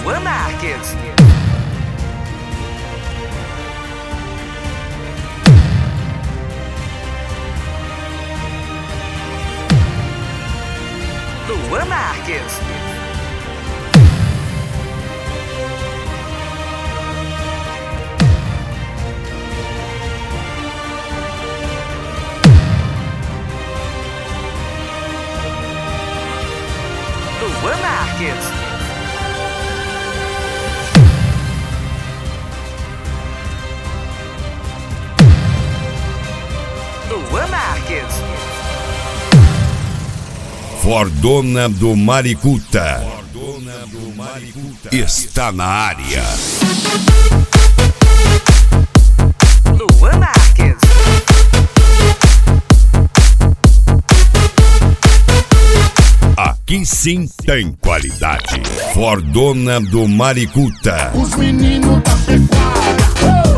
Luan Marques. Luan Marques. Luan Marques. Luan Marques. Fordona do Maricuta está na área. Luan Marques. Aqui sim tem qualidade. Fordona do Maricuta. Os meninos da pecuária,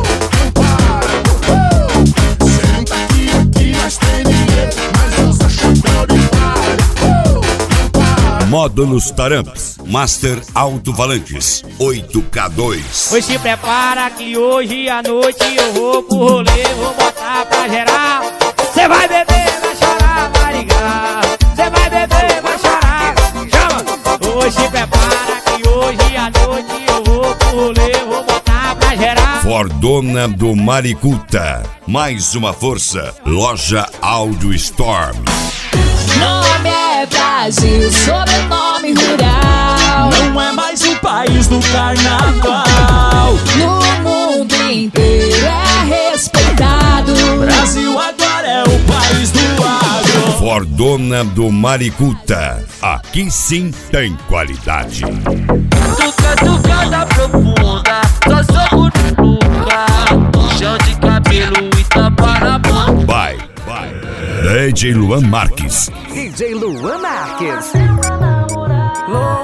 senta aqui nós tem dinheiro, mas usa chapéu de palha. Módulos Taramps, Master Alto-Falantes, 8K2. Pois se prepara que hoje à noite eu vou pro rolê, vou botar pra geral. Cê vai beber, vai chorar, vai ligar. Cê vai beber, vai chorar, chama. Hoje se prepara que hoje à noite eu vou pro rolê, vou botar pra geral. Fordona do Maricuta. Mais uma força. Loja Audio Storm. Nome é Brasil, sobrenome rural. Não é mais o país do carnaval. No mundo inteiro é respeitado. Brasil agora é o país do agro. Fordona do Maricuta. Aqui sim tem qualidade. Tuca da profunda, só sou nunca. Chão de cabelo e tapa na boca. Vai. DJ Luan Marques. DJ Luan Marques.